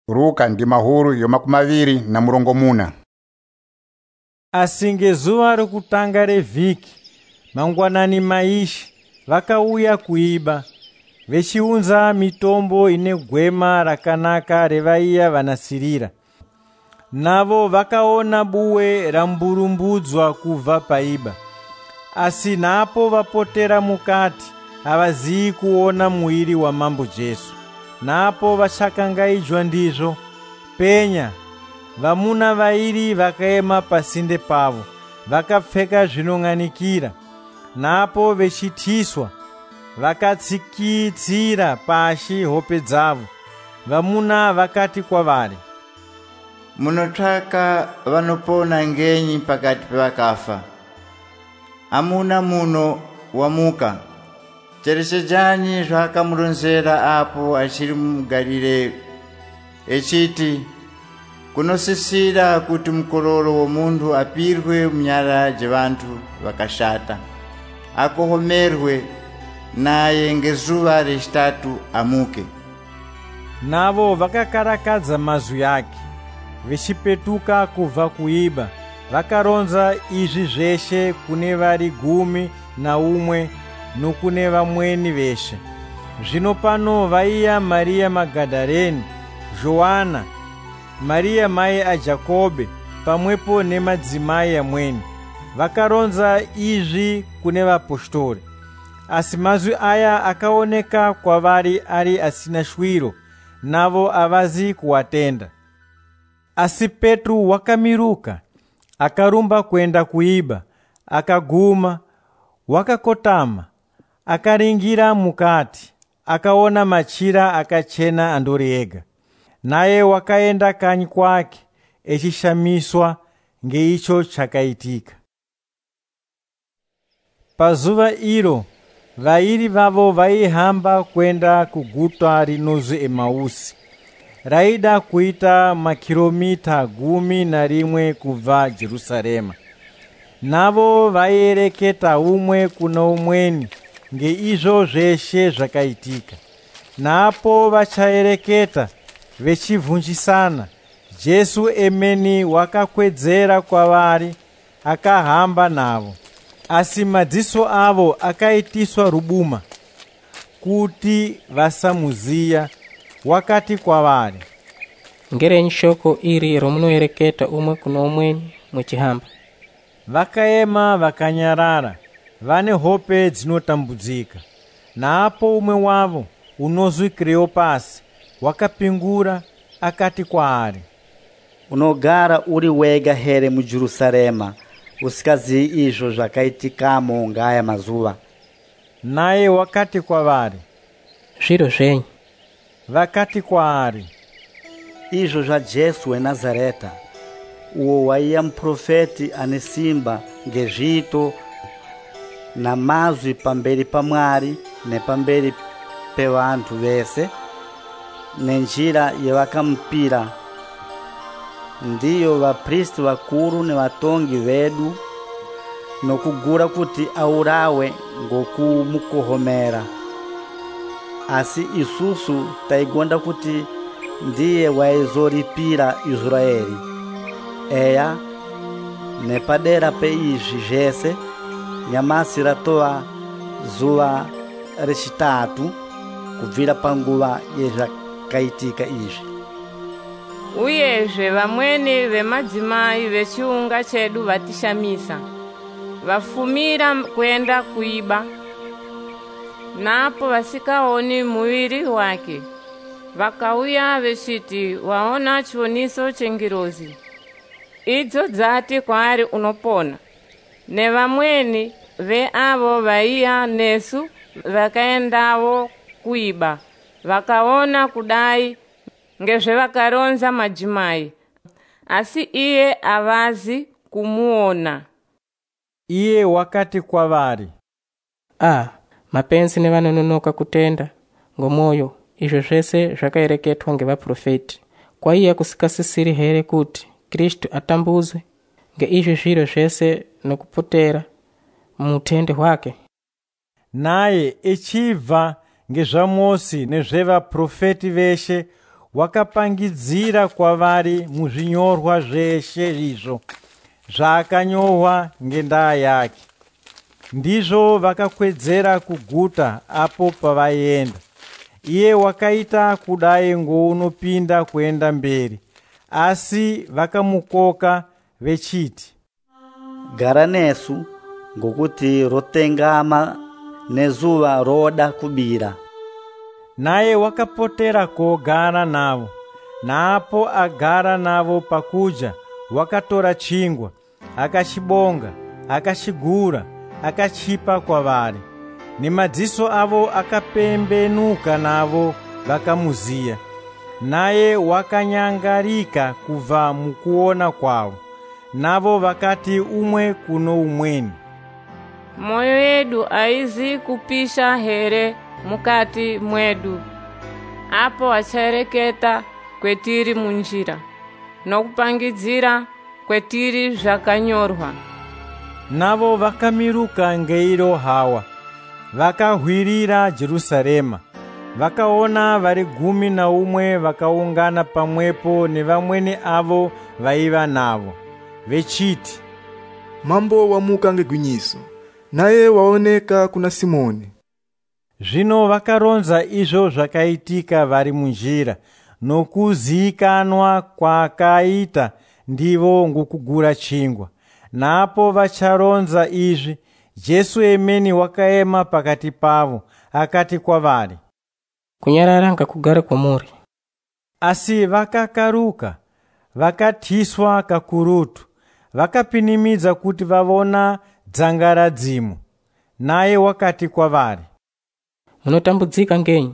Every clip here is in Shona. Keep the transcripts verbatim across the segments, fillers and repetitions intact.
Ruka ndi mahuru yomakumaviri na murongo muna. Asi ngezuva rokutanga revhiki, mangwanani maishi vakauya kuiba, vechiunza mitombo ine gwema rakanaka revaiya vanasirira. Navo vakaona buwe ramburumbudzwa kubva paiba, asi napo vapotera mukati havazivi kuona muiri wamambo Jesu. Napo vachakangaidzwa ndizvo, penya vamuna vairi vakaema pasinde pavo, vakapfeka zvinong'anikira. Napo vechitiswa vakatsikitsira pashi hope dzavo. Vamuna vakati kwavari, munotsvaka vanopona ngenyi pakati pevakafa? Hamuna muno wamuka. Cherechedzani zvaakamuronzera apo achiri muGarireya, echiti kunosisira kuti mukororo womunhu apirwe munyara dzevantu vakashata, akohomerwe, naye ngezuva rechitatu amuke. Navo vakakarakadza mazwi ake. Vechipetuka kubva kuiba, vakaronza izvi zveshe kune vari gumi na umwe nokune vamweni veshe. Zvino pano vaiya Mariya Magadhareni, Joana, Mariya mai aJakobe, pamwepo nemadzimai amweni. Vakaronza izvi kune vapostori. Asi mazwi aya akaoneka kwavari ari asina shwiro, navo havazi kuwatenda. Asi Petro wakamiruka, akarumba kuenda kuiba, akaguma, wakakotama, akaringira mukati, akaona machira akachena andori ega. Naye wakaenda kanyi kwake, echishamiswa ngeicho chakaitika. Pazuva iro, vairi vavo vaihamba kwenda kuguta rinonzi Emausi. Raida kuita makilomita gumi na rimwe kubva Jerusalema. Navo vaiereketa umwe kuna umweni ngeizvo zveshe zvakaitika. Napo vachaereketa vechivhunjisana, Jesu emeni wakakwedzera kwavari, akahamba navo. Asi madziso avo akaitiswa rubuma kuti vasamuziya. Wakati kwavari, ngerenyi shoko iri romunoereketa umwe kuna umweni muchihamba? Vakaema vakanyarara, vane hope dzinotambudzika. Naapo umwe wavo, unozwi Kleopasi, wakapingura akati kwaari, unogara uri wega here muJerusalema, usikazivi izvo zvakaitikamo ngaya mazuva? Naye wakati kwavari, zviro zvenyu. Vakati kwaari, izvo zvaJesu weNazareta, uwo waiya muprofeti ane simba ngezvito namazwi pamberi paMwari nepamberi pevantu vese, nenjira yevakamupira. Ndiyo vapristi vakuru nevatongi vedu nokugura kuti aurawe ngokumukohomera. Asi isusu taigonda kuti ndiye waizoripira Israeli. Eya, nepadera peizvi zvese, nyamasi ratova zuva rechitatu kubvira panguva yezvakaitika izvi. Uyezve vamweni vemadzimai vechiunga chedu vatishamisa, vafumira kuenda kuiba. Napo vasikaoni muiri wake, vakauya vechiti waona chioniso chengirozi. Idzo dzati kwaari unopona. Nevamweni veavo vaiya nesu vakaendawo kuiba, vakaona kudai ngezvevakaronza madzimai, asi iye havazi kumuona. Iye wakati kwavari, ah, mapenzi nevanononoka kutenda ngomwoyo izvo zvese zvakaereketwa ngevaprofeti. Kwaiya kusikasisiri here kuti Kristu atambuzwe ngeizvi zviro zvese nokupotera mutende hwake? Naye echibva ngezvaMosi nezvevaprofeti veshe, wakapangidzira kwavari muzvinyorwa zveshe izvo zvakanyorwa ngendaa yake. Ndizvo vakakwedzera kuguta apo pavaenda. Iye wakaita kudai ngounopinda kuenda mberi, asi vakamukoka vechiti, gara nesu ngokuti rotengama nezuva roda kubira. Naye wakapotera kogara navo. Naapo agara navo pakudya, wakatora chingwa, akachibonga, akachigura, akachipa kwavari. Nemadziso avo akapembenuka navo vakamuziya. Naye wakanyangarika kubva mukuona kwavo. Navo vakati umwe kuno umweni, moyo yedu aizi kupisha here mukati mwedu apo achareketa kwetiri munjira nokupangidzira kwetiri zvakanyorwa. Navo vakamiruka ngeiro hawa, vakahwirira Jerusalema. Vakaona vari gumi na umwe vakaungana pamwepo nevamwene avo vaiva navo, vechiti, mambo wamuka ngegwinyiso, naye waoneka kuna Simoni. Zvino vakaronza izvo zvakaitika vari munjira, nokuzikanwa kwakaita ndivo ngokugura chingwa. Napo vacharonza izvi, Jesu emeni wakaema pakati pavo, akati kwavari, kunyarara ngakugare kwamuri. Asi vakakaruka, vakatiswa kakurutu, vakapinimidza kuti vavona dzangaradzimo. Naye wakati kwavari, munotambudzika ngenyi?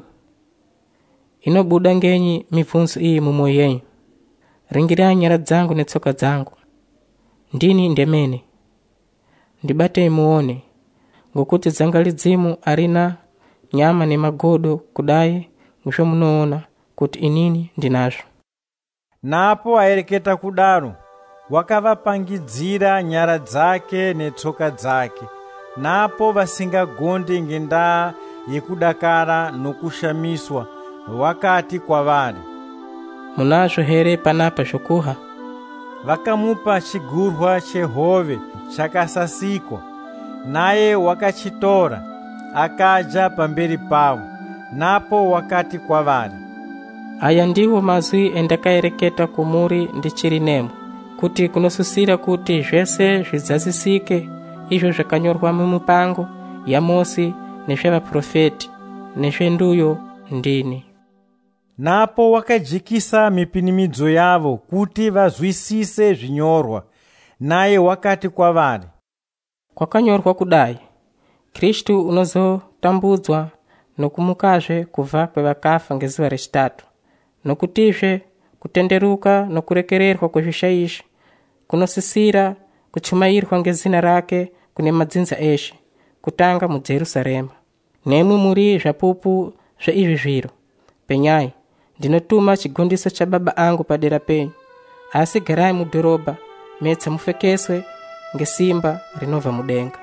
Inobuda ngenyi mibvunzo iyi mumwoyo yenyu? Ringirai nyara dzangu netsoka dzangu. Ndini ndemene. Ndibatei muone, ngokuti dzangaridzimu arina nyama nemagodo kudai mwisho munoona kuti inini ndinazvo. Napo aereketa kudaro, wakavapangidzira nyara dzake netsoka dzake. Napo vasingagondi ngendaa yekudakara nokushamiswa, wakati kwavari, munazvo here panapa zvokuha? Vakamupa chigurwa chehove chakasasikwa. Naye wakachitora, akaja pamberi pavo. Napo wakati kwavari, aya ndiwo mazwi endakaereketa kumuri ndichiri nemo, kuti kunosusira kuti zvese zvidzasisike izvo zvakanyorwa mumupango ya Mose nezvevaprofeti nezvenduyo ndini. Napo wakajikisa mipinimidzo yavo kuti vazwisise zvinyorwa. Naye wakati kwavari, kwakanyorwa kudai, Kristu unozotambudzwa nokumukazve kubva kwevakafa ngezuva rechitatu, nokutizve kutenderuka nokurekererwa kwezvishaizvi kunosisira kuchumairwa ngezina rake kune madzinza eshe, kutanga muJerusarema. Nemwe muri zvapupu zveizvi zviro. Penyai, ndinotuma chigondiso cha Baba angu padera penyu, asi garai mudhorobha metsa mupfekeswe ngesimba rinobva mudenga.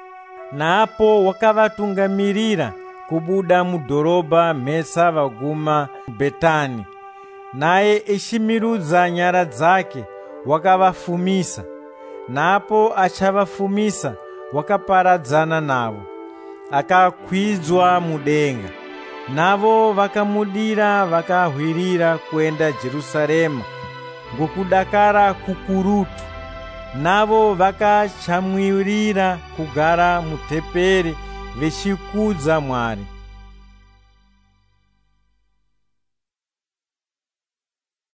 Napo wakavatungamirira kubuda mudhorobha metsa vaguma Betani. Naye eshimirudza nyara dzake wakavafumisa. Napo achavafumisa wakaparadzana navo, akakwidzwa mudenga. Navo vakamudira vakahwirira kuenda Jerusalema ngokudakara kukurutu. Navo vakachamwirira kugara mutepere vechikudza Mwari.